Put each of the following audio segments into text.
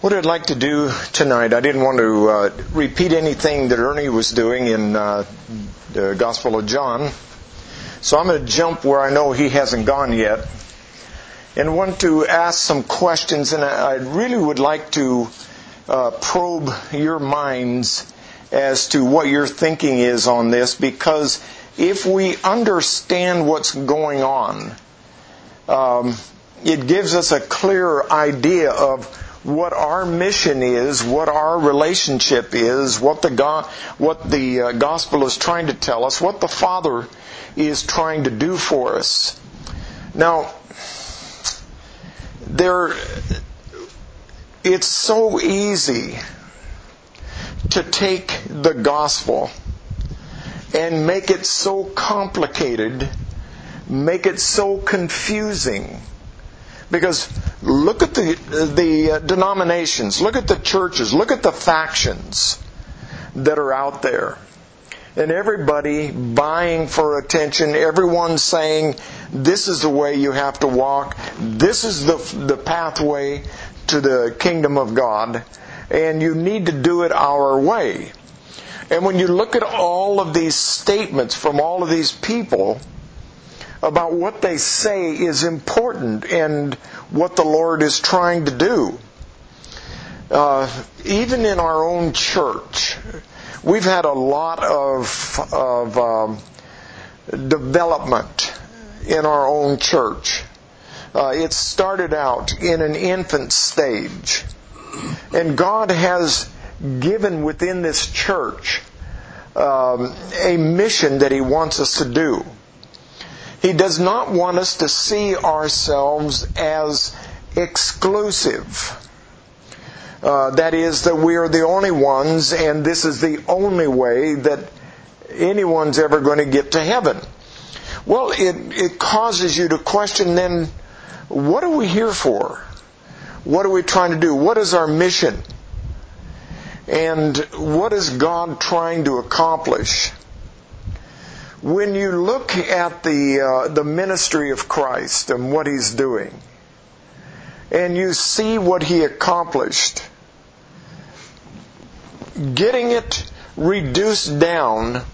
What I'd like to do tonight, I didn't want to repeat anything that Ernie was doing in the Gospel of John. So I'm going to jump where I know he hasn't gone yet and want to ask some questions. And I really would like to probe your minds as to what your thinking is on this, because if we understand what's going on, it gives us a clear idea of what our mission is, what our relationship is, what the gospel is trying to tell us, what the Father is trying to do for us. Now, it's so easy to take the gospel and make it so complicated, make it so confusing. Because look at the denominations, look at the churches, look at the factions that are out there. And everybody vying for attention, everyone saying, this is the way you have to walk, this is the pathway to the kingdom of God, and you need to do it our way. And when you look at all of these statements from all of these people about what they say is important and what the Lord is trying to do. Even in our own church, we've had a lot of development in our own church. It started out in an infant stage. And God has given within this church a mission that He wants us to do. He does not want us to see ourselves as exclusive. That is, that we are the only ones and this is the only way that anyone's ever going to get to heaven. Well, it causes you to question then, what are we here for? What are we trying to do? What is our mission? And what is God trying to accomplish? When you look at the ministry of Christ and what He's doing, and you see what He accomplished, getting it reduced down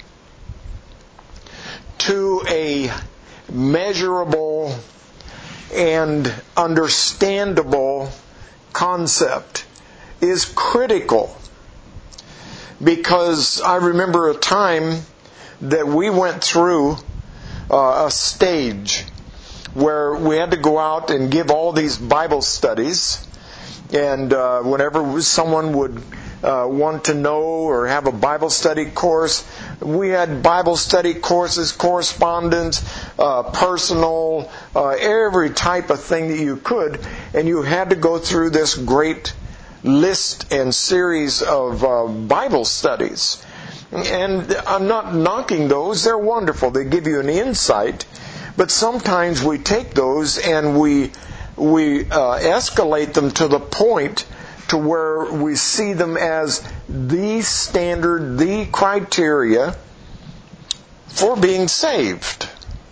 to a measurable and understandable concept is critical. Because I remember a time that we went through a stage where we had to go out and give all these Bible studies, and whenever someone would want to know or have a Bible study course, we had Bible study courses, correspondence, personal, every type of thing that you could, and you had to go through this great list and series of Bible studies. And I'm not knocking those. They're wonderful. They give you an insight. But sometimes we take those and we escalate them to the point to where we see them as the standard, the criteria for being saved.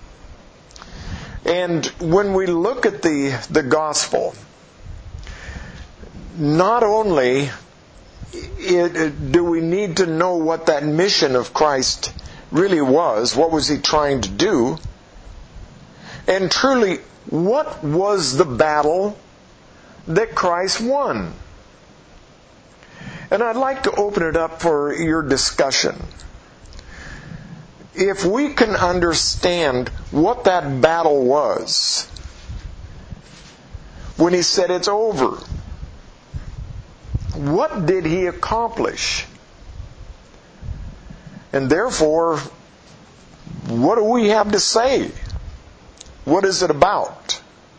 And when we look at the gospel, not only do we need to know what that mission of Christ really was, what was He trying to do, and truly, what was the battle that Christ won? And I'd like to open it up for your discussion. If we can understand what that battle was, when He said it's over, what did He accomplish? And therefore, what do we have to say? What is it about?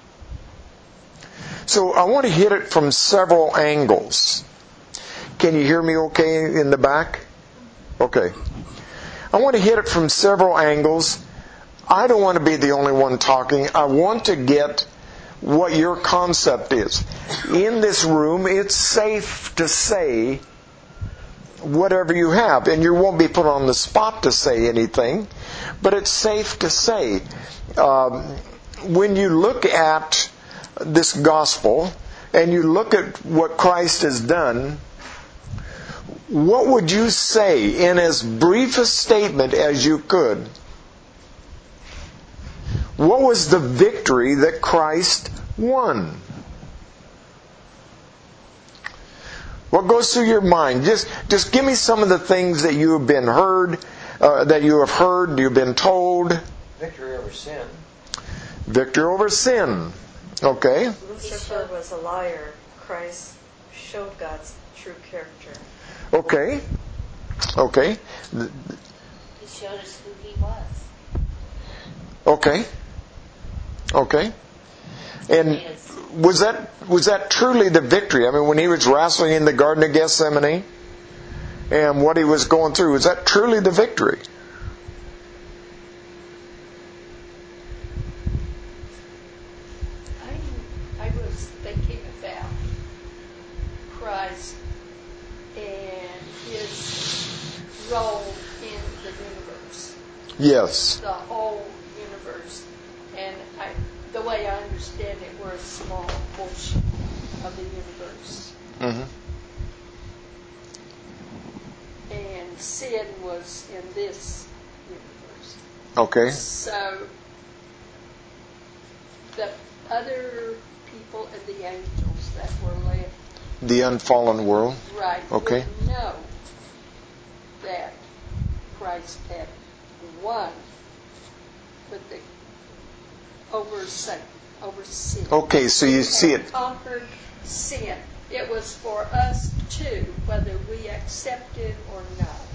So I want to hit it from several angles. Can you hear me okay in the back? Okay. I want to hit it from several angles. I don't want to be the only one talking. I want to get what your concept is. In this room, it's safe to say whatever you have, and you won't be put on the spot to say anything, but it's safe to say. When you look at this gospel, and you look at what Christ has done, what would you say in as brief a statement as you could? What was the victory that Christ won? What goes through your mind? Just give me some of the things that you have been heard, you've been told. Victory over sin. Victory over sin. Okay. Lucifer was a liar. Christ showed God's true character. Okay. Okay. He showed us who He was. Okay. Okay. And was that truly the victory? I mean, when he was wrestling in the Garden of Gethsemane and what he was going through, was that truly the victory? I was thinking about Christ and His role in the universe. Yes. The whole universe. And the way I understand it, we're a small portion of the universe. Mm-hmm. And sin was in this universe. Okay. So the other people and the angels that were left, The unfallen world. right, Okay. would know that Christ had won with the over sin. Okay, so you see it. Conquered sin. It was for us too, whether we accepted or not.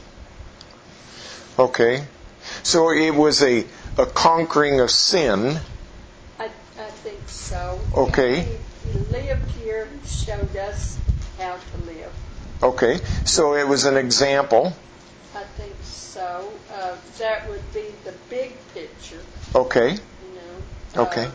Okay. So it was a conquering of sin. I think so. Okay. He lived here and showed us how to live. Okay. So it was an example. I think so. That would be the big picture. Okay. You know. Okay.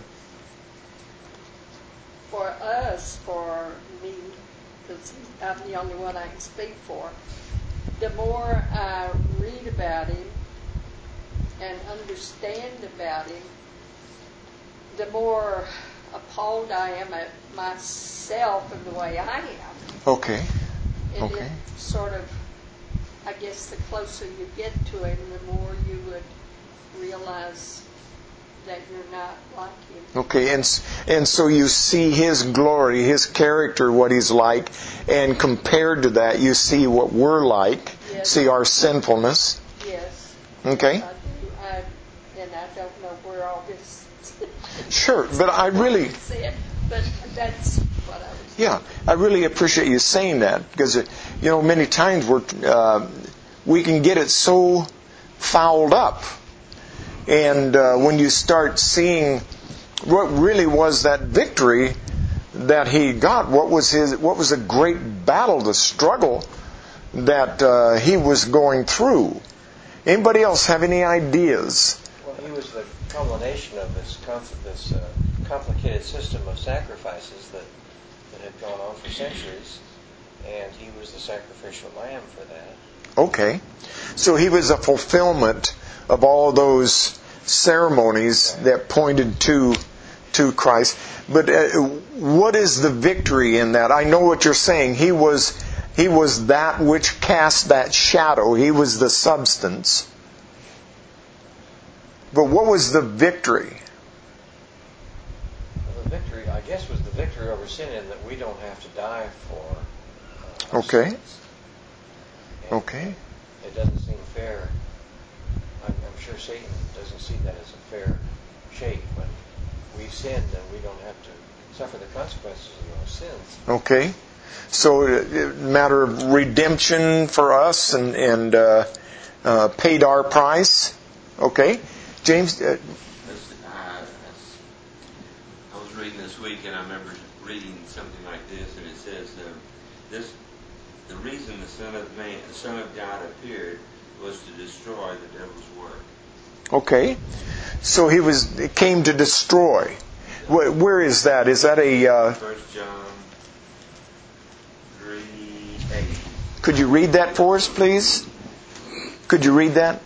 For us, for me, because I'm the only one I can speak for, the more I read about him and understand about him, the more appalled I am at myself and the way I am. Okay. And Okay. it sort of, I guess the closer you get to him, the more you would realize that you're not like him. Okay, and so you see his glory, his character, what he's like, and compared to that, you see what we're like, Yes. see our sinfulness. Yes. Okay? I do. And I don't know where all this Sure, but I really... said, but that's what I was... Yeah, I really appreciate you saying that, because, many times we can get it so fouled up. And when you start seeing what really was that victory that he got, what was the great battle, the struggle that he was going through. Anybody else have any ideas? Well, he was the culmination of this complicated system of sacrifices that had gone on for centuries, and he was the sacrificial lamb for that. Okay. So he was a fulfillment of all those ceremonies that pointed to Christ. But what is the victory in that? I know what you're saying. He was that which cast that shadow. He was the substance. But what was the victory? Well, the victory, I guess, was the victory over sin in that we don't have to die for our Okay. sins. And Okay. it doesn't seem fair. I'm sure Satan doesn't see that as a fair shake when we've sinned and we don't have to suffer the consequences of those sins. Okay. So a matter of redemption for us and paid our price. Okay. James? I was reading this week and I remember reading something like this, and it says, the reason the Son of God appeared was to destroy the devil's work. Okay. So he came to destroy. Where is that? Is that a... 1 John 3:8. Could you read that for us, please? Could you read that?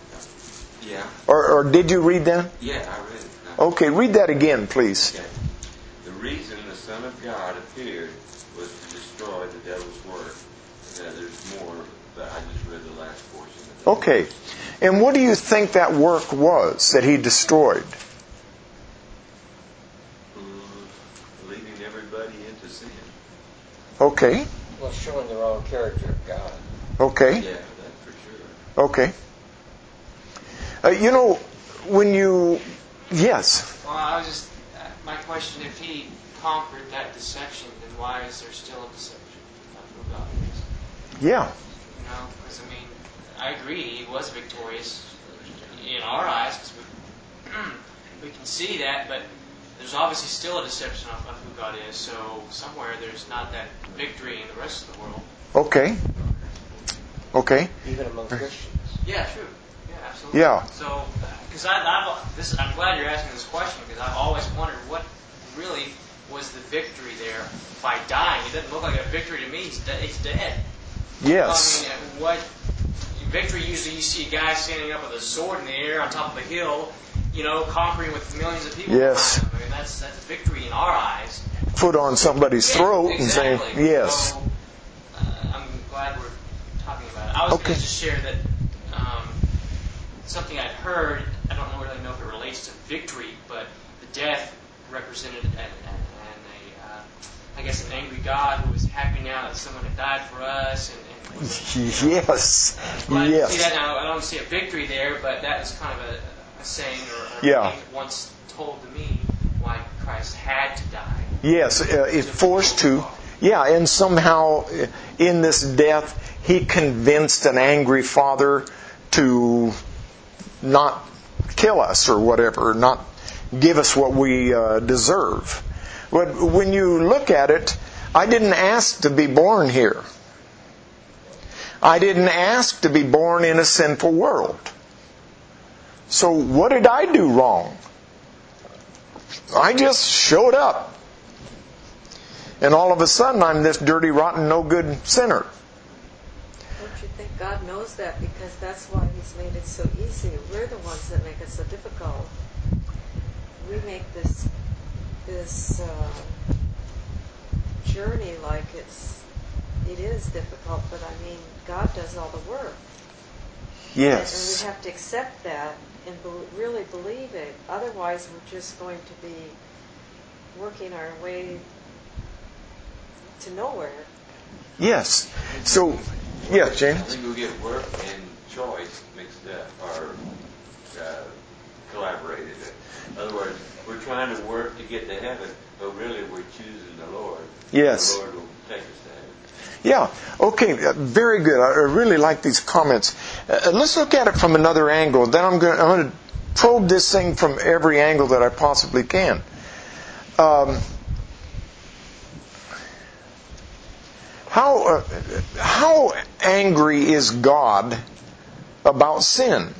Yeah. Or did you read that? Yeah, I read it. Okay, read that again, please. Okay. The reason the Son of God appeared was to destroy the devil's work. There's more, but I just read the last portion of it. Okay. And what do you think that work was that he destroyed? Leading everybody into sin. Okay. Well, showing the wrong character of God. Okay. Yeah, that's for sure. Okay. When you... Yes. Well, I was just... my question, if he conquered that deception, then why is there still a deception of who God is? Yeah. Because, I agree, he was victorious in our eyes, because we can see that, but there's obviously still a deception of who God is, so somewhere there's not that victory in the rest of the world. Okay. Okay. Even among Christians. Yeah, true. Yeah, absolutely. Yeah. So, because I'm glad you're asking this question, because I've always wondered what really was the victory there by dying. It doesn't look like a victory to me. It's dead. Yes. What victory, usually you see a guy standing up with a sword in the air on top of a hill, conquering with millions of people Yes. behind him. That's a victory in our eyes. Foot on somebody's throat Exactly. and say, yes. So, I'm glad we're talking about it. I was going to just share that something I'd heard, I don't really know if it relates to victory, but the death represented an angry God who was happy now that someone had died for us. Yes. Glad to Yes. see that now. I don't see a victory there, but that was kind of a saying or a thing once told to me why Christ had to die. Yes, it forced to. Yeah, and somehow in this death, he convinced an angry father to not kill us or whatever, not give us what we deserve. But when you look at it, I didn't ask to be born here. I didn't ask to be born in a sinful world. So what did I do wrong? I just showed up. And all of a sudden, I'm this dirty, rotten, no good sinner. Don't you think God knows that? Because that's why He's made it so easy. We're the ones that make it so difficult. We make this journey like it is difficult, but God does all the work. Yes. And we have to accept that and really believe it. Otherwise, we're just going to be working our way to nowhere. Yes. So, yeah, James? I think we'll get work and choice mixed up or collaborated. In other words, we're trying to work to get to heaven, but really we're choosing the Lord. Yes. The Lord will take us to heaven. Yeah. Okay. Very good. I really like these comments. Let's look at it from another angle. Then I'm going to probe this thing from every angle that I possibly can. How angry is God about sin?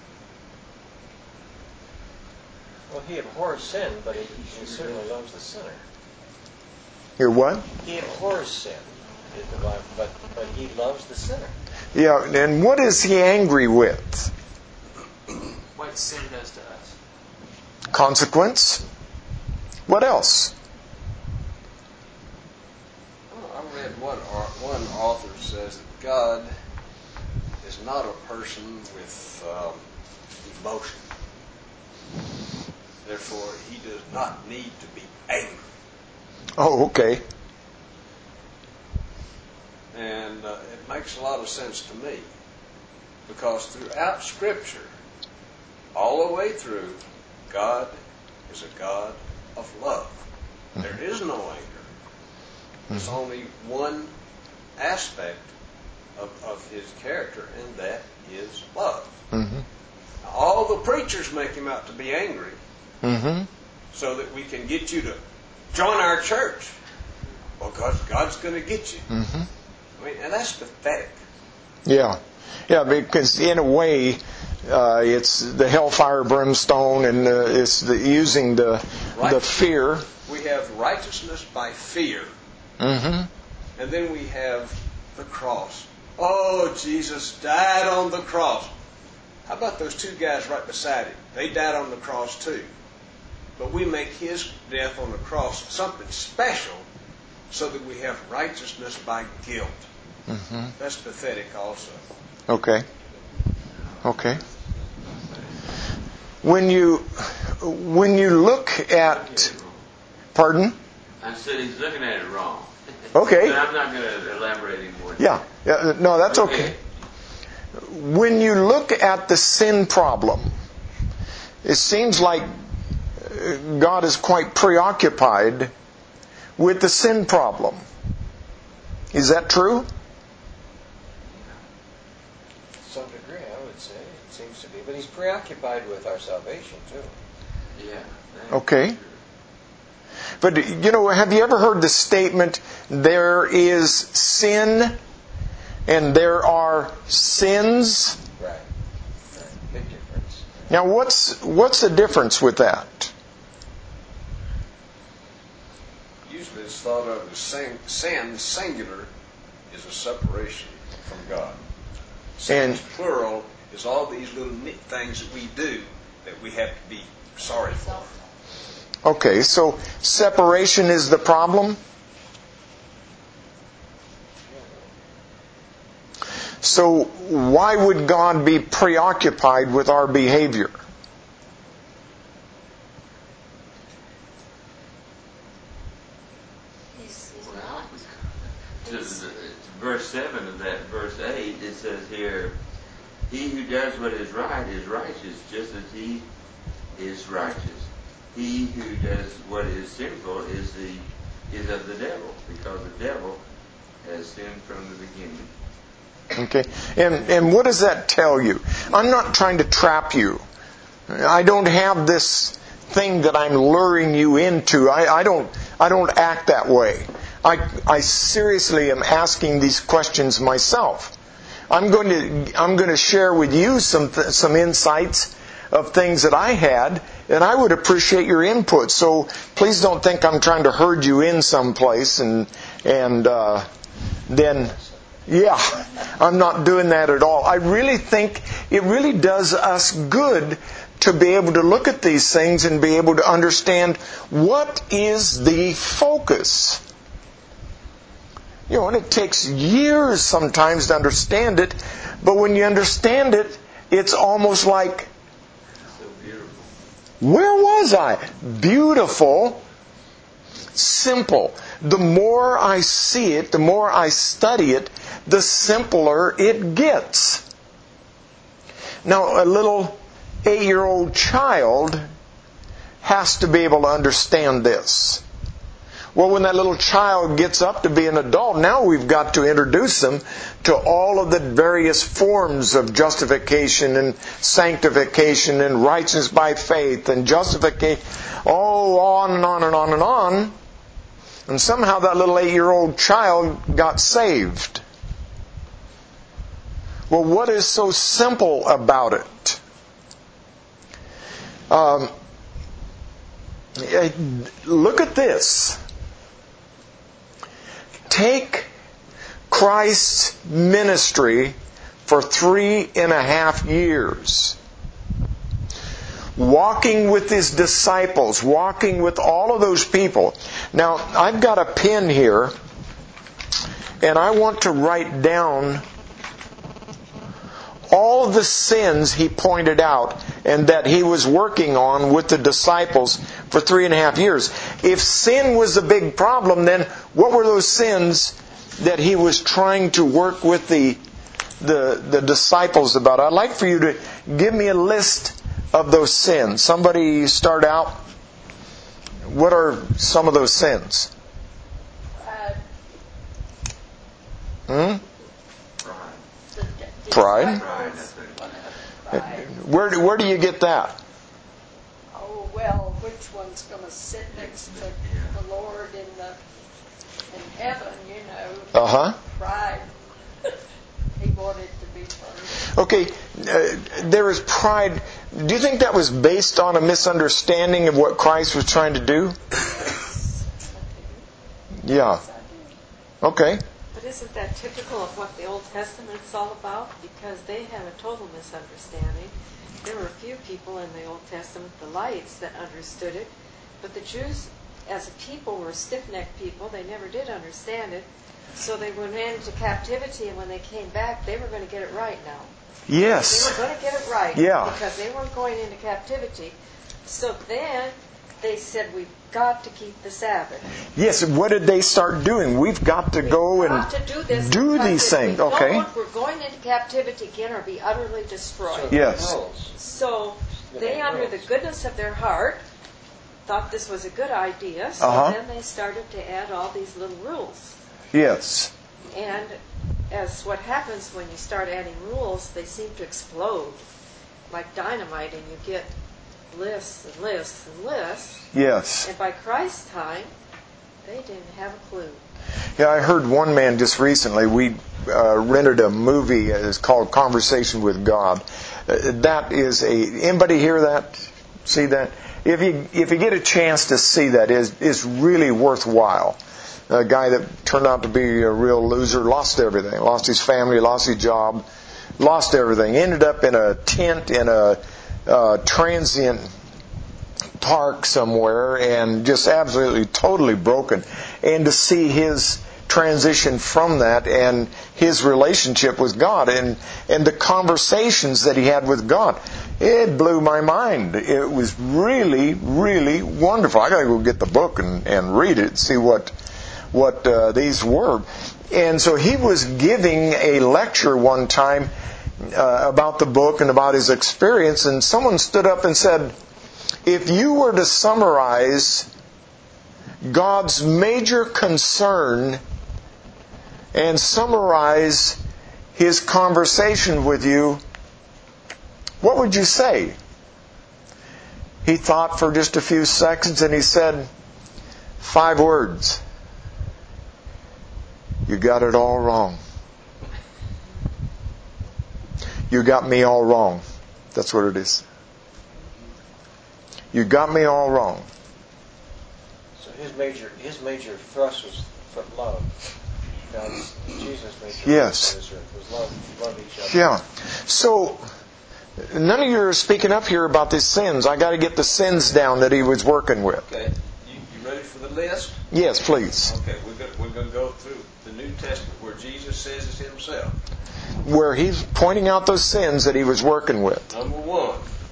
Well, He abhors sin, but He certainly loves the sinner. You're what? He abhors sin, but He loves the sinner. Yeah, and what is He angry with? What sin does to us. Consequence? What else? I read one author says that God is not a person with emotion. Therefore, He does not need to be angry. Oh, okay. And it makes a lot of sense to me. Because throughout Scripture, all the way through, God is a God of love. There is no anger. There's only one aspect of His character, and that is love. Mm-hmm. All the preachers make Him out to be angry, Mm-hmm. so that we can get you to join our church. Well, God's going to get you. Mm-hmm. And that's pathetic. Yeah. Yeah, because in a way, it's the hellfire, brimstone, and it's using the fear. We have righteousness by fear. Mm-hmm. And then we have the cross. Oh, Jesus died on the cross. How about those two guys right beside Him? They died on the cross too. but we make His death on the cross something special so that we have righteousness by guilt. Mm-hmm. That's pathetic also. Okay. Okay. When you look at, pardon? I said he's looking at it wrong. Okay. But I'm not going to elaborate anymore. Yeah. No, that's okay. When you look at the sin problem, it seems like God is quite preoccupied with the sin problem. Is that true? To some degree, I would say. It seems to be. But He's preoccupied with our salvation, too. Yeah. Okay. But, have you ever heard the statement, there is sin and there are sins? Right. Big difference. Now, what's the difference with that? Usually it's thought of as sin, singular, is a separation from God. Sin, And plural, is all these little things that we do that we have to be sorry for. okay, so separation is the problem? So why would God be preoccupied with our behavior? He's not. Verse 7 of that verse 8, it says here, he who does what is right is righteous, just as he is righteous. He who does what is sinful is of the devil, because the devil has sinned from the beginning. Okay, and what does that tell you? I'm not trying to trap you. I don't have this thing that I'm luring you into. I don't act that way. I seriously am asking these questions myself. I'm going to share with you some insights of things that I had, and I would appreciate your input. So please don't think I'm trying to herd you in someplace and then. Yeah, I'm not doing that at all. I really think it really does us good to be able to look at these things and be able to understand what is the focus. And it takes years sometimes to understand it, but when you understand it, it's almost like, So beautiful. where was I? Beautiful, simple. The more I see it, the more I study it, the simpler it gets. Now, a little 8-year-old child has to be able to understand this. Well, when that little child gets up to be an adult, now we've got to introduce them to all of the various forms of justification and sanctification and righteousness by faith and justification. Oh, on and on and on and on. And somehow that little 8-year-old child got saved. Well, what is so simple about it? Look at this. Take Christ's ministry for 3.5 years. Walking with His disciples, walking with all of those people. Now, I've got a pen here, and I want to write down all the sins He pointed out and that He was working on with the disciples for 3.5 years. If sin was a big problem, then what were those sins that He was trying to work with the disciples about? I'd like for you to give me a list of those sins. Somebody start out. What are some of those sins? Pride. Pride? Where do you get that? Oh, well, which one's going to sit next to the Lord in heaven, Uh-huh. Pride. He wanted to be first. Okay, there is pride. Do you think that was based on a misunderstanding of what Christ was trying to do? Yeah. Okay. But isn't that typical of what the Old Testament's all about? Because they had a total misunderstanding. There were a few people in the Old Testament, the lights, that understood it. But the Jews, as a people, were stiff-necked people. They never did understand it. So they went into captivity, and when they came back, they were going to get it right now. Yes. They were going to get it right. Yeah. Because they weren't going into captivity. So then they said, we've got to keep the Sabbath. Yes, what did they start doing? We've got to go and got to do this do because these if things. we Okay. don't, we're going into captivity again or be utterly destroyed. Yes. So they, under the goodness of their heart, thought this was a good idea. So then they started to add all these little rules. Yes. And as what happens when you start adding rules, they seem to explode like dynamite, and you get lists and lists and lists. Yes. And by Christ's time, they didn't have a clue. Yeah, I heard one man just recently. We rented a movie. It's called Conversation with God. That is anybody hear that? See that? If you get a chance to see that, it's really worthwhile. A guy that turned out to be a real loser, lost everything, lost his family, lost his job, lost everything. Ended up in a tent in a transient park somewhere, and just absolutely totally broken. And to see his transition from that and his relationship with God and the conversations that he had with God, it blew my mind. It was really, really wonderful. I got to go get the book and read it and see what these were. And so he was giving a lecture one time about the book and about his experience, and someone stood up and said, if you were to summarize God's major concern and summarize His conversation with you, what would you say? He thought for just a few seconds and he said, 5 words. You got it all wrong. You got me all wrong. That's what it is. You got me all wrong. So his major thrust was for love. Jesus' major Yes. thrust on this earth was love each other. Yeah. So none of you are speaking up here about these sins. I got to get the sins down that he was working with. Okay. You ready for the list? Yes, please. Okay, we're going to go through the New Testament where Jesus says it himself. Where he's pointing out those sins that he was working with. Number 1.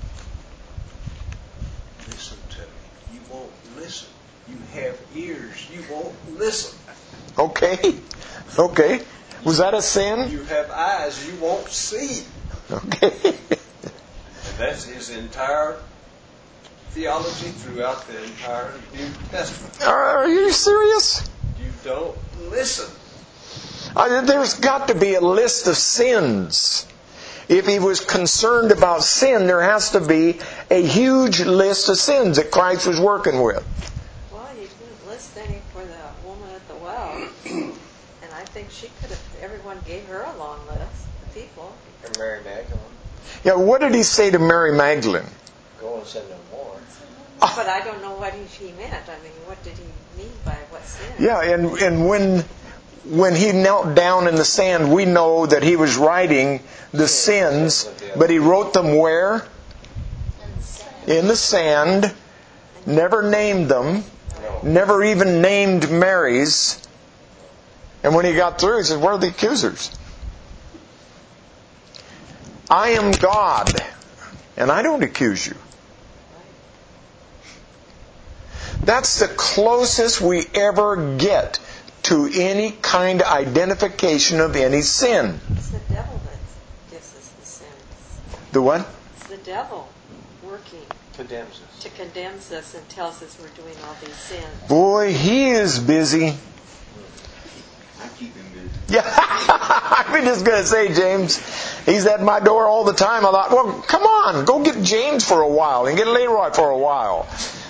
Listen to me. You won't listen. You have ears. You won't listen. Okay. Okay. Was that a sin? You have eyes. You won't see. Okay. And that's his entire theology throughout the entire New Testament. Are you serious? You don't listen. There's got to be a list of sins. If he was concerned about sin, there has to be a huge list of sins that Christ was working with. Well, you didn't list any for the woman at the well. And I think she could have, everyone gave her a long list, the people. And Mary Magdalene. Yeah, what did he say to Mary Magdalene? Go and sin no more. But I don't know what he meant. I mean, what did he mean by what sin? Yeah, and when he knelt down in the sand, we know that he was writing the sins, but he wrote them where? In the sand. Never named them. Never even named Mary's. And when he got through, he said, where are the accusers? I am God, and I don't accuse you. That's the closest we ever get to any kind of identification of any sin. It's the devil that gives us the sins. The what? It's the devil working Condemns us. to condemn us and tells us we're doing all these sins. Boy, he is busy. I keep him busy. Yeah, I was just going to say, James, he's at my door all the time. I thought, well, come on, go get James for a while and get Leroy for a while.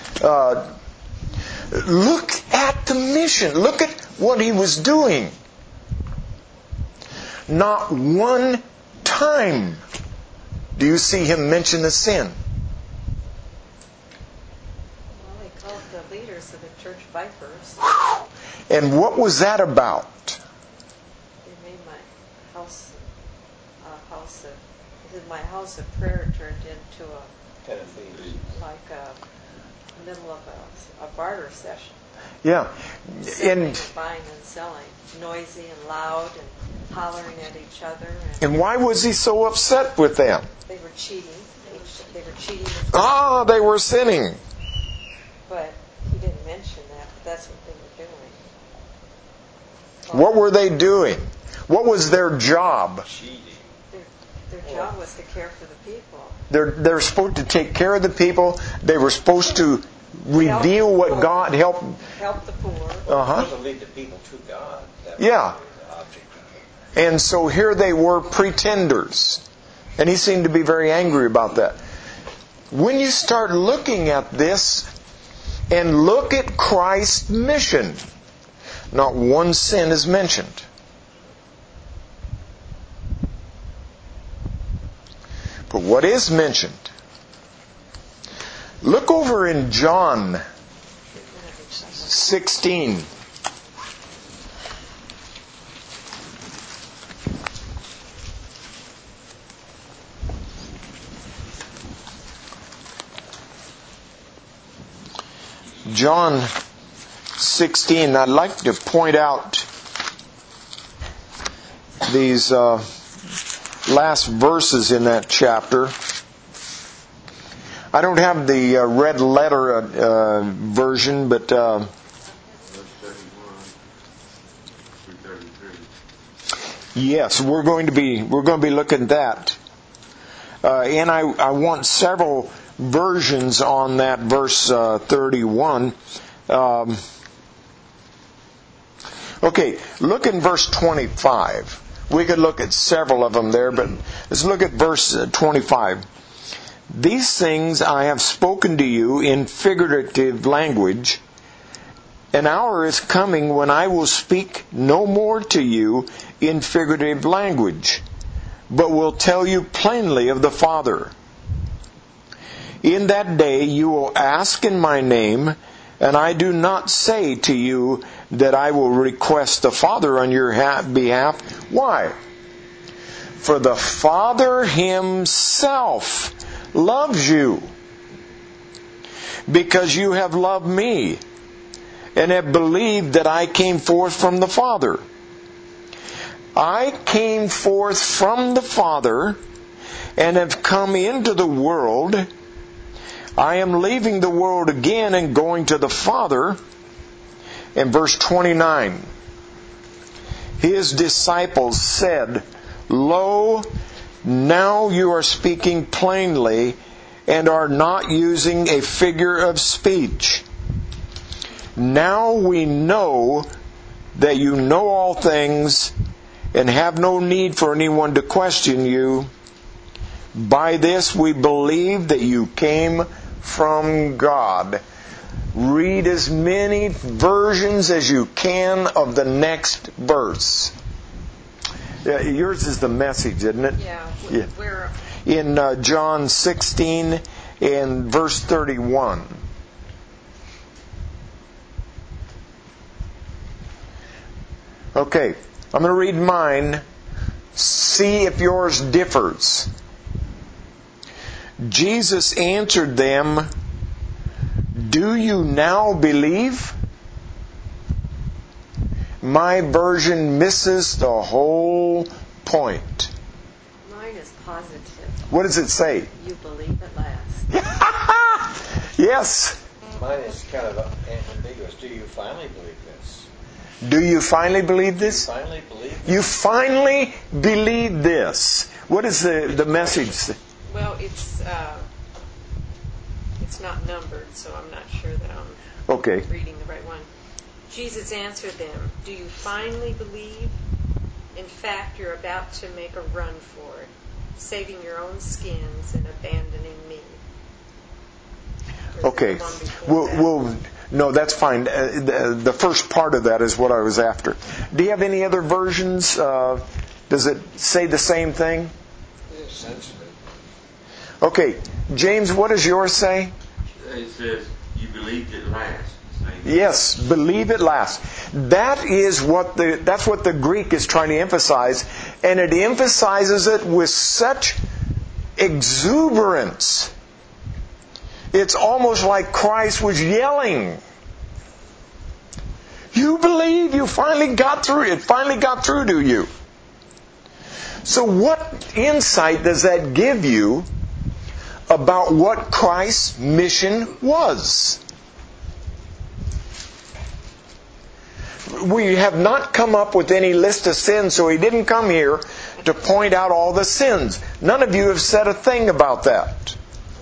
Look at the mission. Look at what he was doing. Not one time do you see him mention the sin. Well, they called the leaders of the church vipers. And what was that about? They made my house of prayer turned into Ten of thieves. like a the middle of a barter session. Yeah. Selling and buying and selling. Noisy and loud and hollering at each other. And why was he so upset with them? They were cheating. They were cheating. They were sinning. But he didn't mention that, but that's what they were doing. What were they doing? What was their job? Cheating. Their job was to care for the people. They're supposed to take care of the people. They were supposed to reveal what God help the poor. To lead the people to God. That Yeah. was the object of it. And so here they were, pretenders. And he seemed to be very angry about that. When you start looking at this and look at Christ's mission, not one sin is mentioned. But what is mentioned? Look over in John 16. John 16. I'd like to point out these last verses in that chapter. I don't have the red letter version, but Verse 31 through 33. yes, we're going to be looking at that. And I want several versions on that verse 31. Okay, look in verse 25. We could look at several of them there, but let's look at verse 25. These things I have spoken to you in figurative language. An hour is coming when I will speak no more to you in figurative language, but will tell you plainly of the Father. In that day you will ask in my name, and I do not say to you that I will request the Father on your behalf. Why? For the Father Himself loves you, because you have loved me, and have believed that I came forth from the Father. I came forth from the Father, and have come into the world. I am leaving the world again and going to the Father. In verse 29, His disciples said, Lo, now you are speaking plainly and are not using a figure of speech. Now we know that you know all things and have no need for anyone to question you. By this we believe that you came from God. Read as many versions as you can of the next verse. Yeah, yours is the Message, isn't it? Yeah. Where? In John 16 and verse 31. Okay, I'm going to read mine. See if yours differs. Jesus answered them, Do you now believe? My version misses the whole point. Mine is positive. What does it say? You believe at last. Yes. Mine is kind of ambiguous. Do you finally believe this? Do you finally believe this? Do you finally believe this? You finally believe this. What is the message? Well, it's not numbered, so I'm not sure that I'm Okay. reading the right one. Jesus answered them, Do you finally believe? In fact, you're about to make a run for it, saving your own skins and abandoning me. Okay. No, that's fine. The first part of that is what I was after. Do you have any other versions? Does it say the same thing? Essentially. Okay. James, what does yours say? It says, you believed it last. Yes, believe it last. That's what the Greek is trying to emphasize, and it emphasizes it with such exuberance. It's almost like Christ was yelling. You believe, you finally got through. It finally got through to you. So what insight does that give you about what Christ's mission was? We have not come up with any list of sins, so He didn't come here to point out all the sins. None of you have said a thing about that.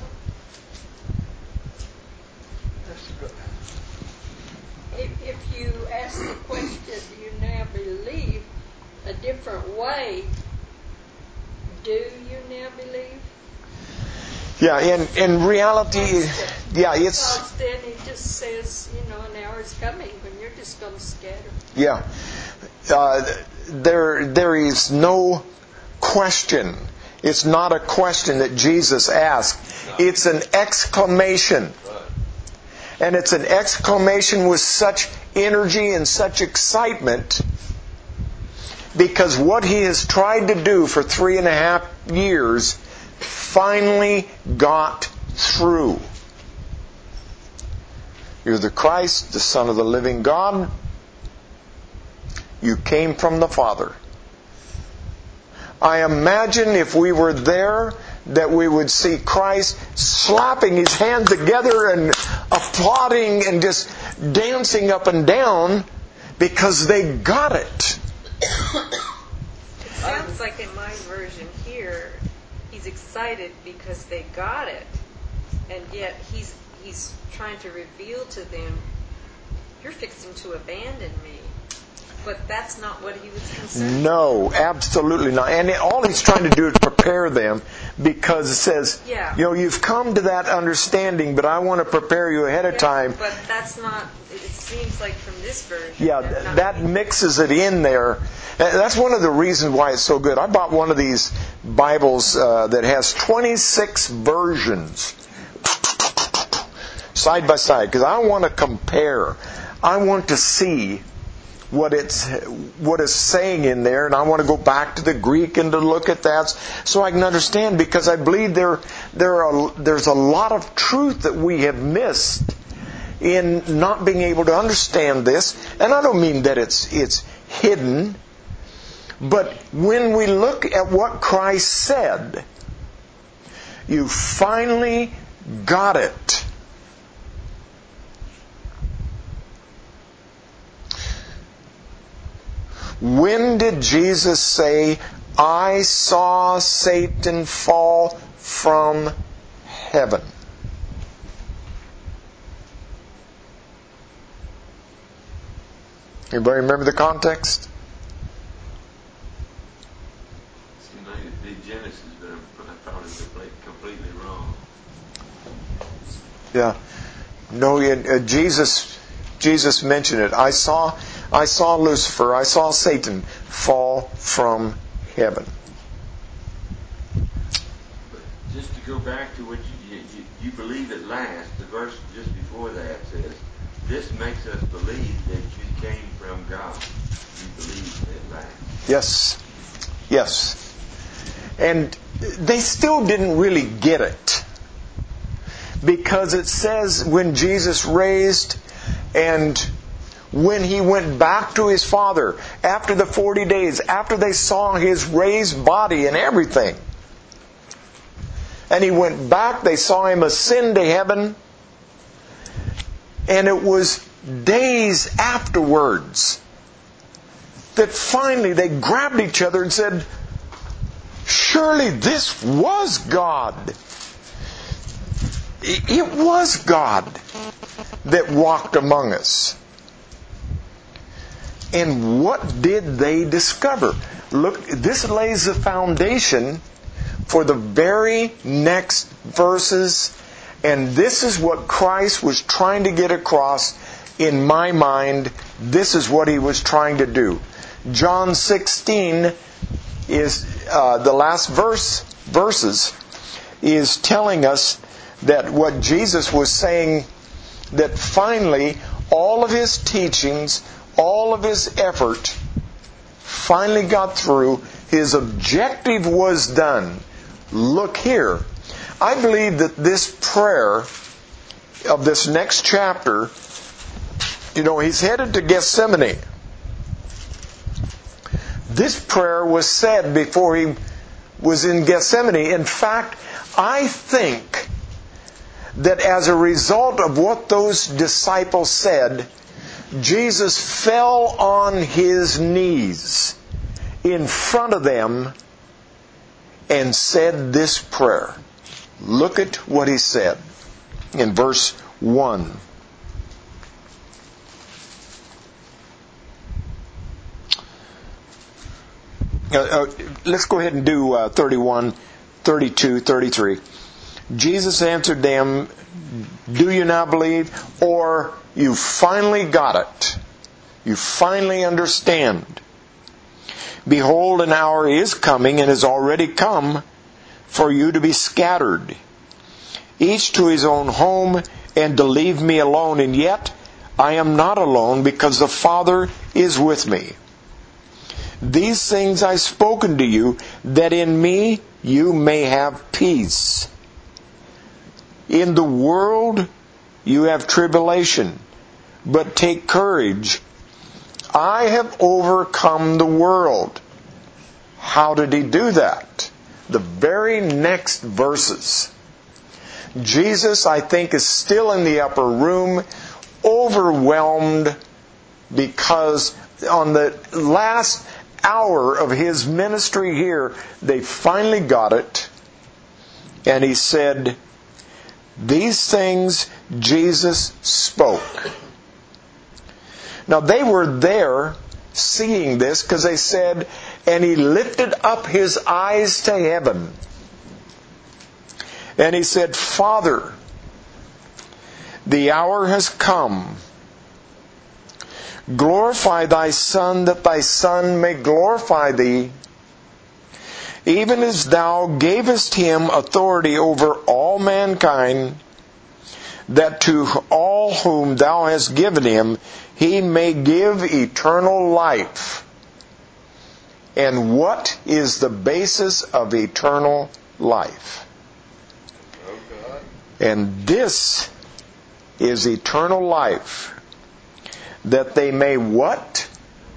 If you ask the question, do you now believe a different way? Do you now believe? Yeah, in reality, yeah, it's... Because then He just says, an hour is coming when you're just going to scatter. Yeah. There is no question. It's not a question that Jesus asked. It's an exclamation. And it's an exclamation with such energy and such excitement, because what He has tried to do for 3.5 years finally got through. You're the Christ, the Son of the living God. You came from the Father. I imagine if we were there, that we would see Christ slapping His hands together and applauding and just dancing up and down because they got it. It sounds like in my version here, He's excited because they got it, and yet He's trying to reveal to them, you're fixing to abandon me. But that's not what He was concerned with. No, absolutely not. And all He's trying to do is prepare them, because it says, you've come to that understanding, but I want to prepare you ahead of time. But that's not, it seems like from this version. Yeah, that mixes it in there. That's one of the reasons why it's so good. I bought one of these Bibles that has 26 versions side by side, because I want to compare. I want to see what it's saying in there, and I want to go back to the Greek and to look at that so I can understand, because I believe there's a lot of truth that we have missed in not being able to understand this. And I don't mean that it's hidden, but when we look at what Christ said, you finally got it. When did Jesus say, I saw Satan fall from heaven? Anybody remember the context? Seems like it's big Genesis, but I thought it was completely wrong. Yeah. No, Jesus mentioned it. I saw Lucifer, I saw Satan fall from heaven. But just to go back to what you believe at last, the verse just before that says, this makes us believe that you came from God. You believe at last. Yes. And they still didn't really get it. Because it says when Jesus raised and when He went back to His Father after the 40 days, after they saw His raised body and everything, and He went back, they saw Him ascend to heaven, and it was days afterwards that finally they grabbed each other and said, surely this was God. It was God that walked among us. And what did they discover? Look, this lays the foundation for the very next verses. And this is what Christ was trying to get across in my mind. This is what He was trying to do. John 16 is the last verses is telling us that what Jesus was saying, that finally all of His teachings, all of His effort finally got through. His objective was done. Look here. I believe that this prayer of this next chapter, he's headed to Gethsemane. This prayer was said before he was in Gethsemane. In fact, I think that as a result of what those disciples said, Jesus fell on his knees in front of them and said this prayer. Look at what he said in verse 1. Let's go ahead and do 31, 32, 33. Jesus answered them, "Do you now believe? Or you finally got it? You finally understand? Behold, an hour is coming and has already come for you to be scattered, each to his own home, and to leave me alone. And yet I am not alone, because the Father is with me. These things I've spoken to you, that in me you may have peace. In the world you have tribulation, but take courage. I have overcome the world." How did he do that? The very next verses. Jesus, I think, is still in the upper room, overwhelmed, because on the last hour of his ministry here, they finally got it. And he said, these things Jesus spoke. Now they were there seeing this, because they said, and he lifted up his eyes to heaven. And he said, "Father, the hour has come. Glorify thy Son, that thy Son may glorify thee, even as thou gavest him authority over all mankind, that to all whom thou hast given him, he may give eternal life." And what is the basis of eternal life? And this is eternal life, that they may what?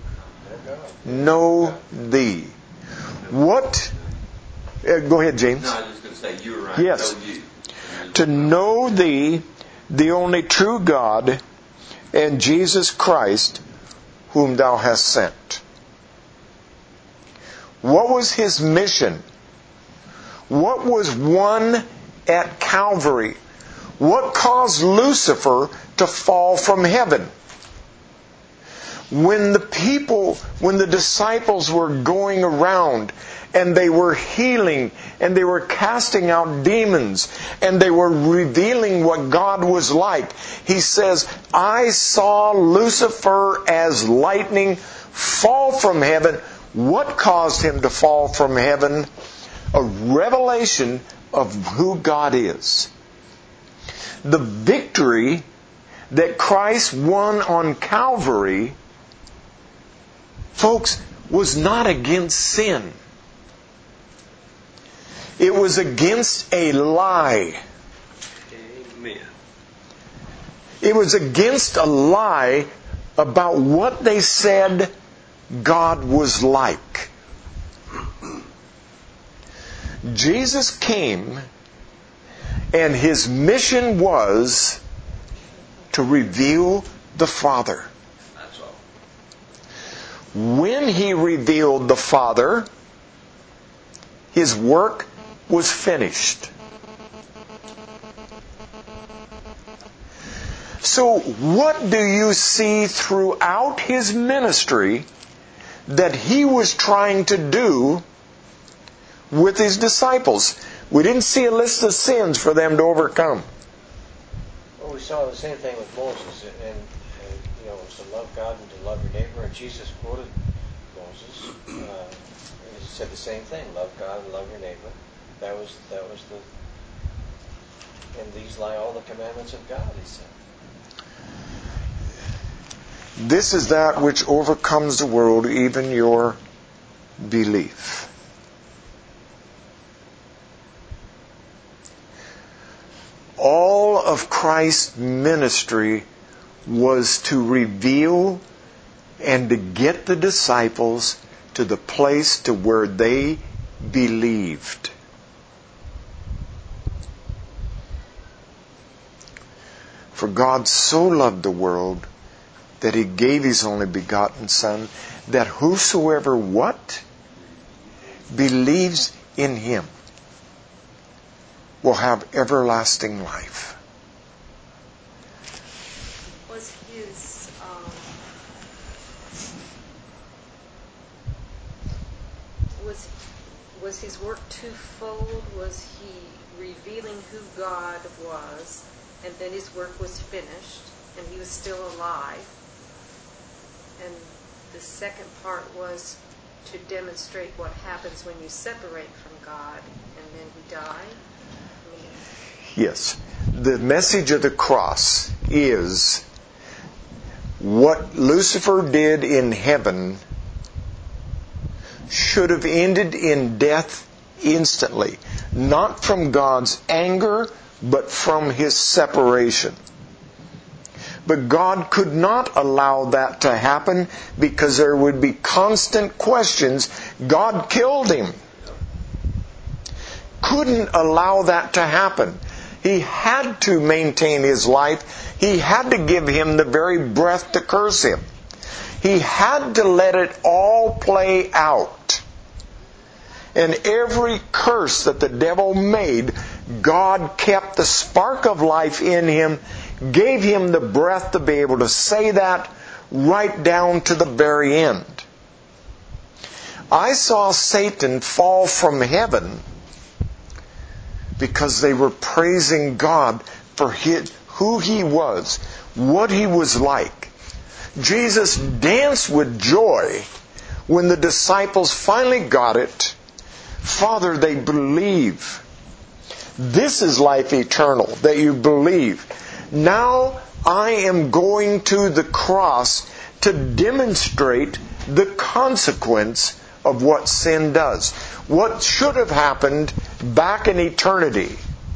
Know thee. What? Go ahead, James. No, I was just going to say, you're right. Yes. Know you. To know thee, the only true God, and Jesus Christ, whom thou hast sent. What was his mission? What was won at Calvary? What caused Lucifer to fall from heaven? When the disciples were going around and they were healing and they were casting out demons and they were revealing what God was like, he says, "I saw Lucifer as lightning fall from heaven." What caused him to fall from heaven? A revelation of who God is. The victory that Christ won on Calvary, folks, was not against sin. It was against a lie. Amen. It was against a lie about what they said God was like. Jesus came, and his mission was to reveal the Father. That's all. When he revealed the Father, his work was finished. So, what do you see throughout his ministry that he was trying to do with his disciples? We didn't see a list of sins for them to overcome. Well, we saw the same thing with Moses, and it was to love God and to love your neighbor. And Jesus quoted Moses. He said the same thing: love God and love your neighbor. That was the. And these lie all the commandments of God, he said. This is that which overcomes the world, even your belief. All of Christ's ministry was to reveal and to get the disciples to the place to where they believed. For God so loved the world that He gave His only begotten Son, that whosoever what? Believes in Him will have everlasting life. Was his work twofold? Was He revealing who God was, and then His work was finished, and He was still alive? And the second part was to demonstrate what happens when you separate from God and then He died? Yes. The message of the cross is what Lucifer did in heaven should have ended in death instantly. Not from God's anger, but from His separation. But God could not allow that to happen because there would be constant questions. God killed him. Couldn't allow that to happen. He had to maintain his life. He had to give him the very breath to curse him. He had to let it all play out. And every curse that the devil made, God kept the spark of life in him, gave him the breath to be able to say that right down to the very end. I saw Satan fall from heaven because they were praising God for who He was, what He was like. Jesus danced with joy when the disciples finally got it. Father, they believe. This is life eternal, that you believe. Now I am going to the cross to demonstrate the consequence of what sin does. What should have happened back in eternity.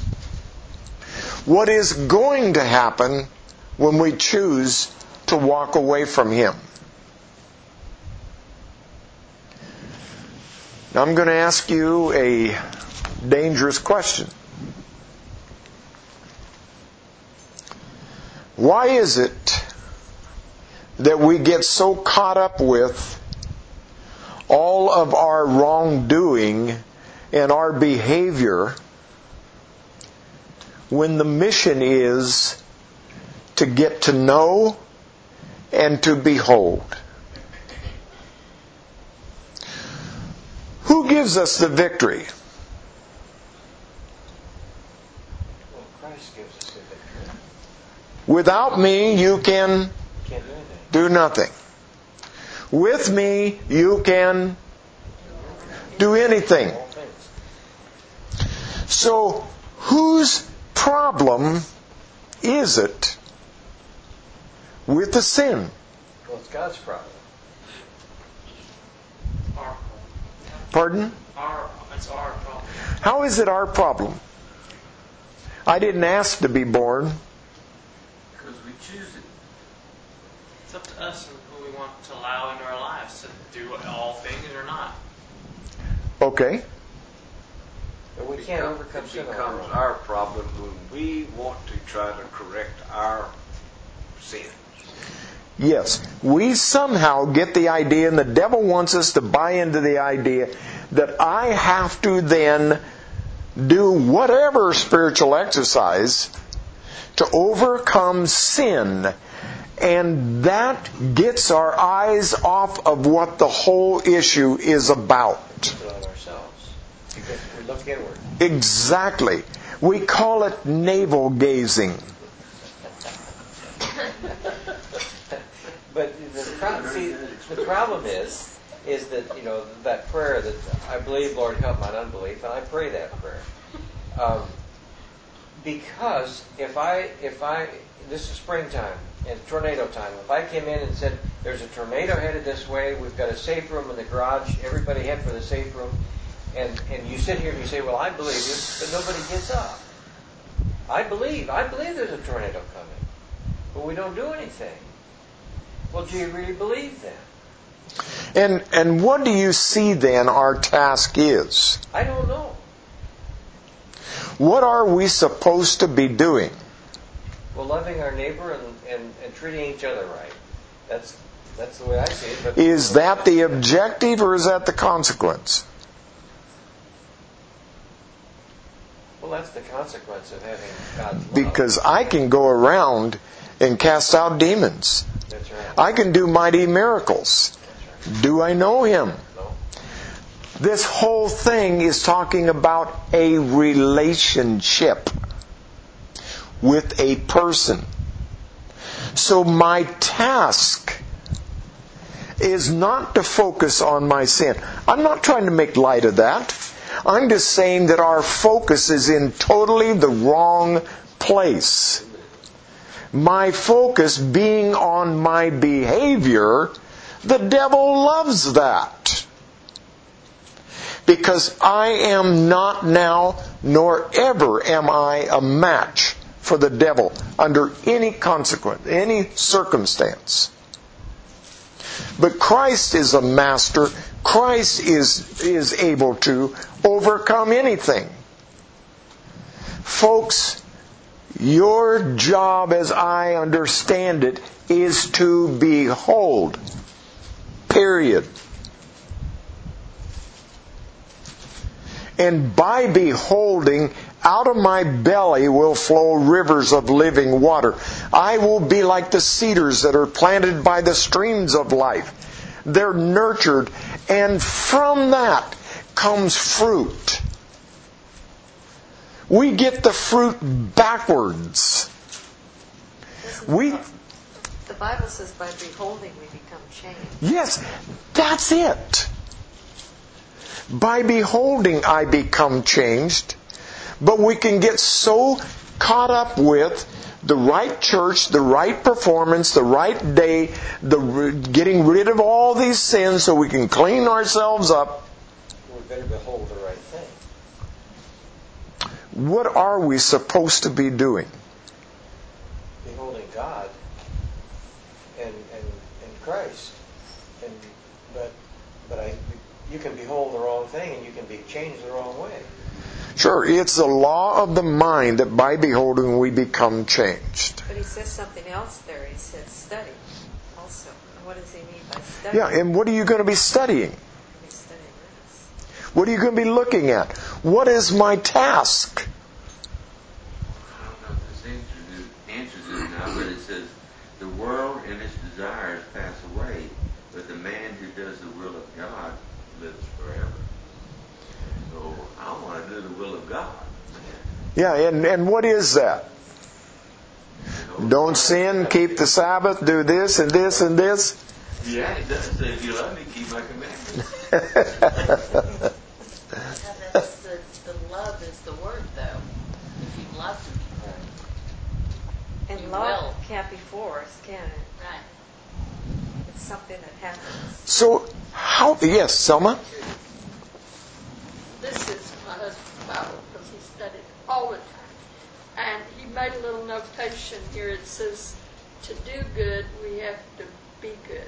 What is going to happen when we choose to walk away from Him. Now I'm going to ask you a dangerous question. Why is it that we get so caught up with all of our wrongdoing and our behavior when the mission is to get to know and to behold? Who gives us the victory? Well, Christ gives us the victory. Without me, you can Can't do do anything. nothing. With me, you can do anything. All things. So, whose problem is it with the sin? Well, it's God's problem. Our, Pardon? it's our problem. How is it our problem? I didn't ask to be born. Because we choose it. It's up to us who we want to allow into our lives to do all things or not. Okay. But we can't overcome It sin on becomes our own. our problem when we want to try to correct our sin. Yes. We somehow get the idea, and the devil wants us to buy into the idea that I have to then do whatever spiritual exercise to overcome sin. And that gets our eyes off of what the whole issue is about. On ourselves. Because we look inward. Exactly. We call it navel gazing. But the problem is that, that prayer that I believe, Lord, help mine unbelief, and I pray that prayer. Because if I, this is springtime and tornado time, if I came in and said, there's a tornado headed this way, we've got a safe room in the garage, everybody head for the safe room, and you sit here and you say, well, I believe you, but nobody gets up. I believe there's a tornado coming, but we don't do anything. Well, do you really believe that? And what do you see then our task is? I don't know. What are we supposed to be doing? Well, loving our neighbor and treating each other right. That's the way I see it. But Is that the objective or is that the consequence? well, that's the consequence of having God's love. Because I can go around and cast out demons. That's right. I can do mighty miracles. That's right. Do I know Him? No. This whole thing is talking about a relationship with a person. So my task is not to focus on my sin. I'm not trying to make light of that. I'm just saying that our focus is in totally the wrong place. My focus being on my behavior, the devil loves that. Because I am not now, nor ever am I a match for the devil under any consequence, any circumstance. But Christ is a master. Christ is able to overcome anything. Folks, your job, as I understand it, is to behold. Period. And by beholding, out of my belly will flow rivers of living water. I will be like the cedars that are planted by the streams of life. They're nurtured, and from that comes fruit. We get the fruit backwards. The Bible says by beholding we become changed. Yes, that's it. By beholding I become changed. But we can get so caught up with the right church, the right performance, the right day, getting rid of all these sins so we can clean ourselves up. We better behold the right thing. What are we supposed to be doing? Beholding God and Christ. But you can behold the wrong thing and you can be changed the wrong way. Sure, it's the law of the mind that by beholding we become changed. But he says something else there. He says study also. And what does he mean by study? Yeah, and what are you going to be studying? He's studying this. What are you going to be looking at? What is my task? I don't know if this answers it now, but it says, the world and its desires pass away, but the man who does the will of God lives forever. So I want to do the will of God. Yeah, and what is that? Don't sin, keep the Sabbath, do this and this and this. Yeah, it does say, if you love me, keep my commandments. The love is the word, though. If you love me, And you love will. can't be forced, can it? Right. It's something that happens. So, yes, Selma? This is my husband's Bible because he studied all the time. And he made a little notation here. It says, to do good, we have to be good.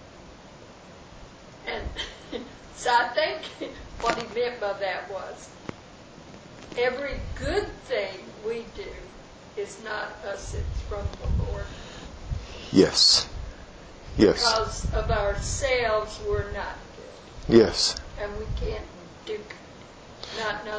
And so I think what he meant by that was, every good thing we do is not us, it's from the Lord. Yes. Yes. Because of ourselves, we're not good. Yes. And we can't do good. Not,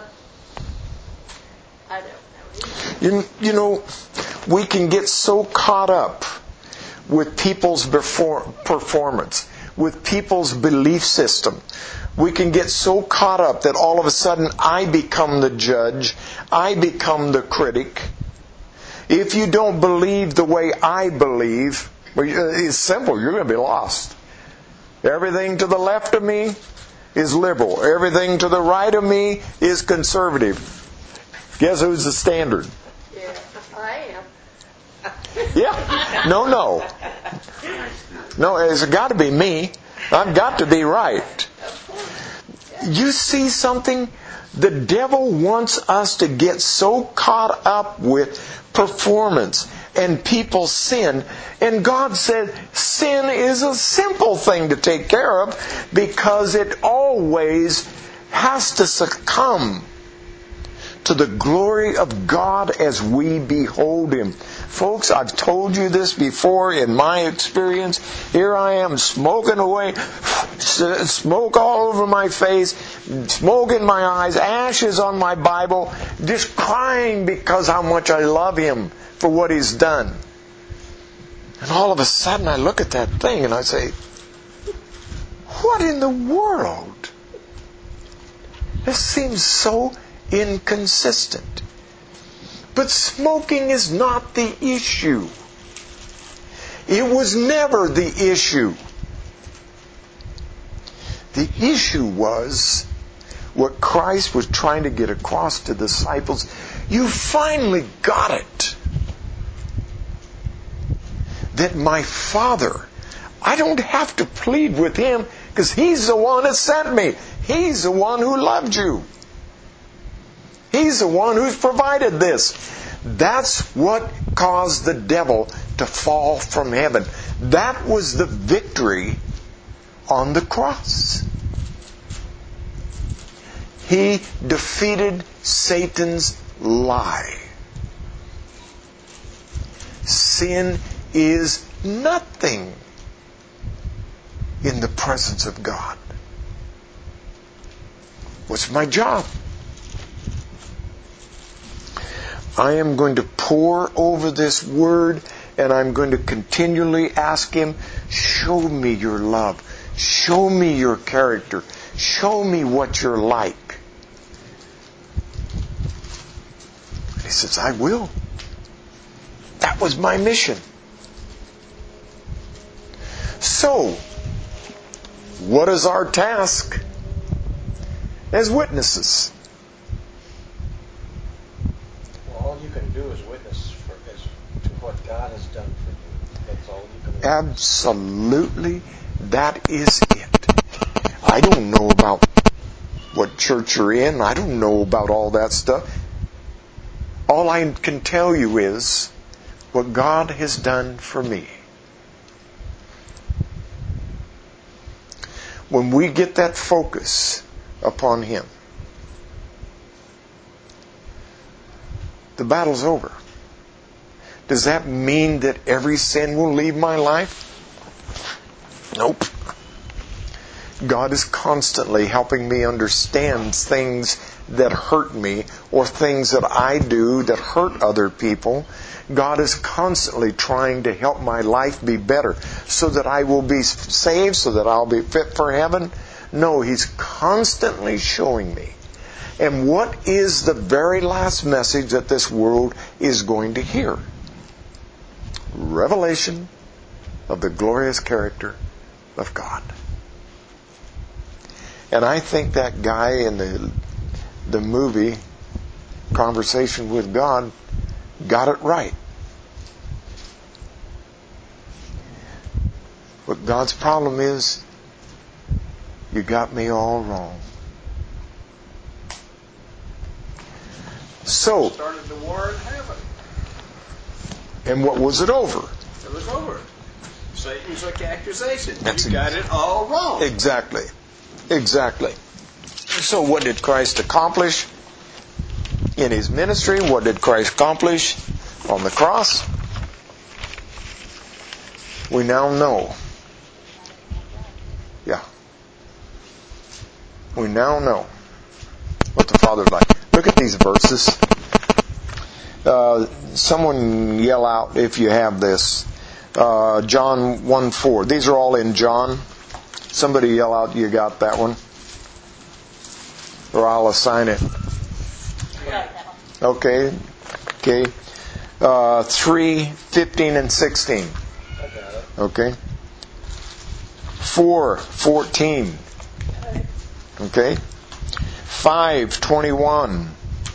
I don't know. You know, we can get so caught up with people's performance, with people's belief system. We can get so caught up that all of a sudden I become the judge, I become the critic. If you don't believe the way I believe, it's simple, you're going to be lost. Everything to the left of me is liberal. Everything to the right of me is conservative. Guess who's the standard? Yeah, I am. Yeah. No. It's got to be me. I've got to be right. You see something? The devil wants us to get so caught up with performance and people's sin. And God said sin is a simple thing to take care of because it always has to succumb to the glory of God as we behold Him. Folks, I've told you this before in my experience. Here I am smoking away, smoke all over my face, smoke in my eyes, ashes on my Bible, just crying because how much I love Him for what He's done. And all of a sudden I look at that thing and I say, what in the world? This seems so inconsistent. But smoking is not the issue. It was never the issue. The issue was what Christ was trying to get across to the disciples. You finally got it. That my Father, I don't have to plead with Him because He's the one that sent me. He's the one who loved you. He's the one who's provided this. That's what caused the devil to fall from heaven. That was the victory on the cross. He defeated Satan's lie. Sin is nothing in the presence of God. What's my job? I am going to pore over this Word and I'm going to continually ask Him, show me your love. Show me your character. Show me what you're like. And He says, I will. That was my mission. So, what is our task as witnesses? All you can do is witness to what God has done for you. That's all you can do. Absolutely, that is it. I don't know about what church you're in. I don't know about all that stuff. All I can tell you is what God has done for me. When we get that focus upon Him, the battle's over. Does that mean that every sin will leave my life? Nope. God is constantly helping me understand things that hurt me or things that I do that hurt other people. God is constantly trying to help my life be better so that I will be saved, so that I'll be fit for heaven. No, He's constantly showing me. And what is the very last message that this world is going to hear? Revelation of the glorious character of God. And I think that guy in the movie Conversation with God got it right. But God's problem is, you got me all wrong. So, Started the war in heaven. And what was it over? It was over. Satan's accusation. That's You got it all wrong. Exactly. So what did Christ accomplish in His ministry? What did Christ accomplish on the cross? We now know. Yeah. We now know what the Father like. Look at these verses. Someone yell out if you have this. John 1:4. These are all in John. Somebody yell out you got that one. Or I'll assign it. Okay. 3:15 and 16. I got it. Okay. 4:14. Okay. 5:21.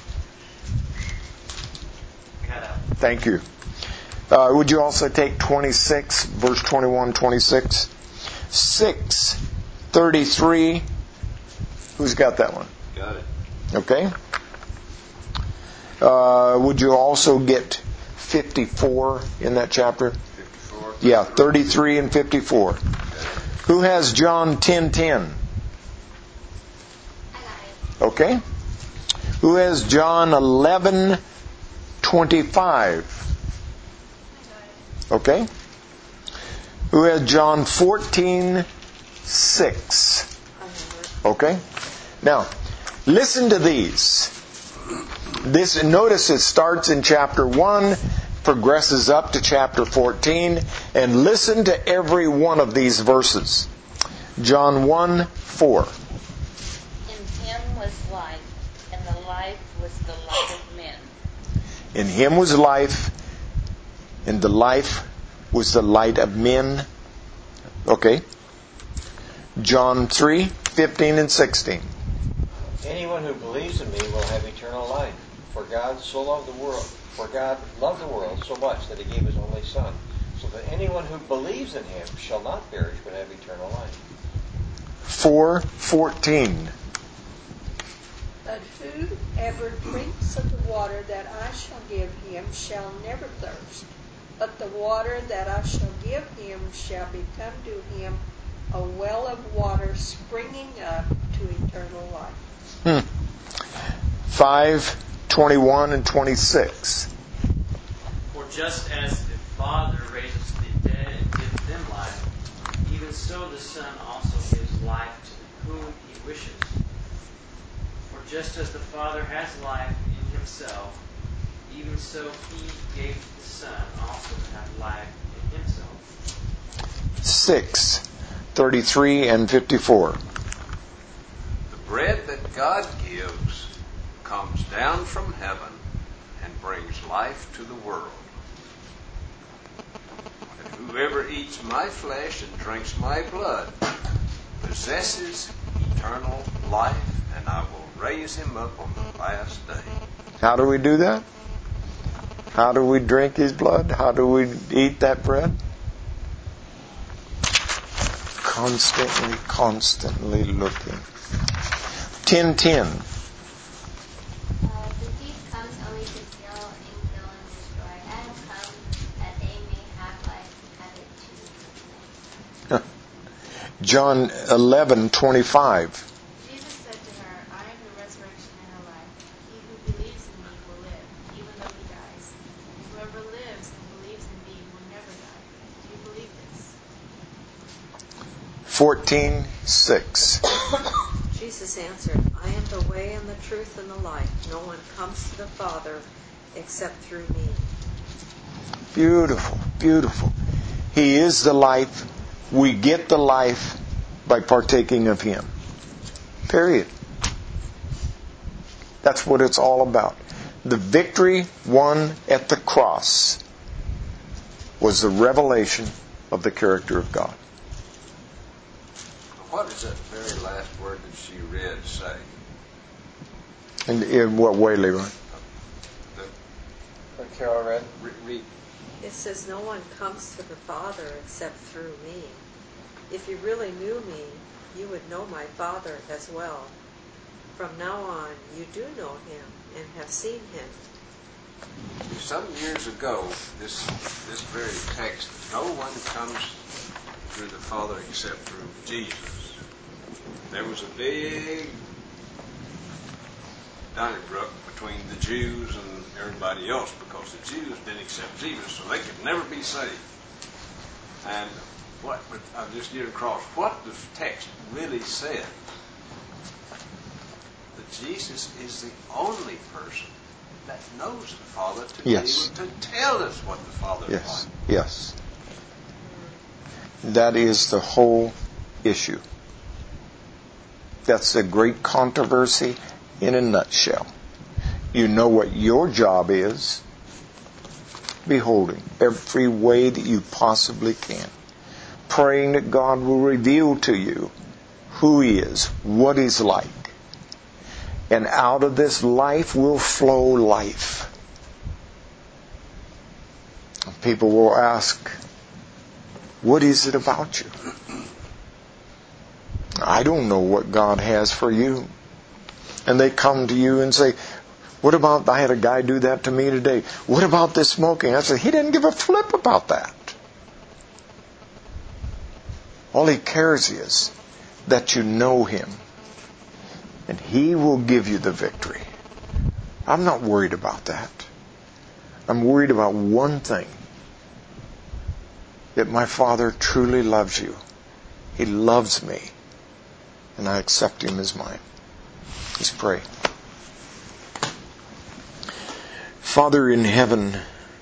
Thank you. Would you also take 26, verse 21, 26? 6:33. Who's got that one? Got it. Okay? Would you also get 54 in that chapter? 54. Yeah, 33 and 54. Who has John 10:10? Okay. Who has John 11:25? Okay. Who has John 14:6? Okay. Now, listen to these. Notice it starts in chapter 1, progresses up to chapter 14, and listen to every one of these verses. John 1:4. In him was life, and the life was the light of men. In him was life, and the life was the light of men. Okay. John 3:15 and 16. Anyone who believes in me will have eternal life. For God loved the world so much that he gave his only Son, so that anyone who believes in him shall not perish but have eternal life. 4:14. But whoever drinks of the water that I shall give him shall never thirst. But the water that I shall give him shall become to him a well of water springing up to eternal life. 5:21 and 26. For just as the Father raises the dead and gives them life, even so the Son also gives life to whom he wishes. For just as the Father has life in himself, even so he gave the Son also to have life in himself. 6:33 and 54. The bread that God gives comes down from heaven and brings life to the world. And whoever eats my flesh and drinks my blood possesses eternal life, and I will raise him up on the last day. How do we do that? How do we drink his blood? How do we eat that bread? Constantly looking. 10:10. The thief comes only to steal and kill and destroy. I have come that they may have life and have it to the full. John 11:25. Jesus said to her, I am the resurrection and the life. He who believes in me will live, even though he dies. And whoever lives and believes in me will never die. Do you believe this? 14:6. Jesus answered, I am the way and the truth and the life. No one comes to the Father except through me. Beautiful, beautiful. He is the life. We get the life by partaking of him. Period. That's what it's all about. The victory won at the cross was the revelation of the character of God. What does that very last word that she read say? And in what way, Leroy? What Carol read? Read. It says, no one comes to the Father except through me. If you really knew me, you would know my Father as well. From now on, you do know him and have seen him. Some years ago, this very text, no one comes through the Father except through Jesus. There was a big Donnybrook between the Jews and everybody else because the Jews didn't accept Jesus, so they could never be saved. And I'm just getting across what the text really said. That Jesus is the only person that knows the Father to be able to tell us what the Father is like. Yes. That is the whole issue. That's the great controversy in a nutshell. You know what your job is. Beholding every way that you possibly can. Praying that God will reveal to you who he is, what he's like. And out of this life will flow life. People will ask, what is it about you? I don't know what God has for you. And they come to you and say, what about, I had a guy do that to me today. What about this smoking? I said, he didn't give a flip about that. All he cares is that you know him. And he will give you the victory. I'm not worried about that. I'm worried about one thing. That my Father truly loves you. He loves me. And I accept him as mine. Let's pray. Father in heaven,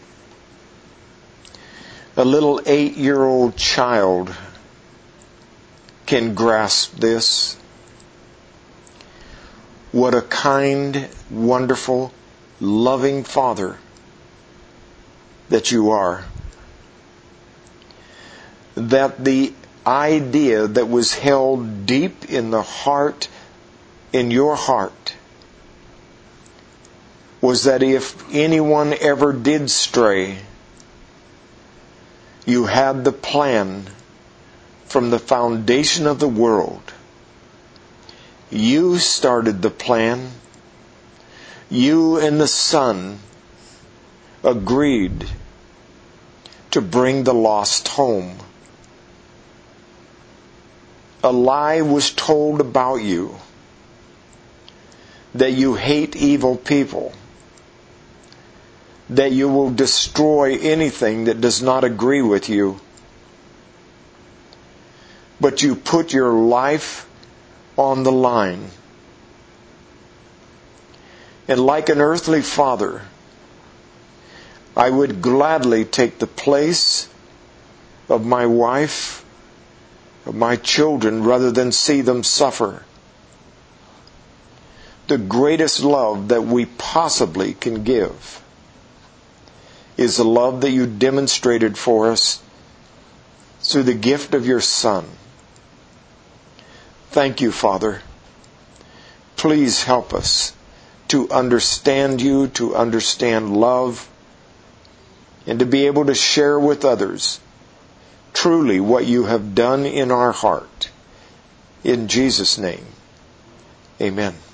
a little 8-year-old child can grasp this. What a kind, wonderful, loving Father that you are. That the idea that was held deep in the heart, in your heart, was that if anyone ever did stray, you had the plan from the foundation of the world. You started the plan. You and the Son agreed to bring the lost home. A lie was told about you, that you hate evil people, that you will destroy anything that does not agree with you. But you put your life on the line. And like an earthly father, I would gladly take the place of my wife, of my children, rather than see them suffer. The greatest love that we possibly can give is the love that you demonstrated for us through the gift of your Son. Thank you, Father. Please help us to understand you, to understand love, and to be able to share with others truly what you have done in our heart. In Jesus' name, amen.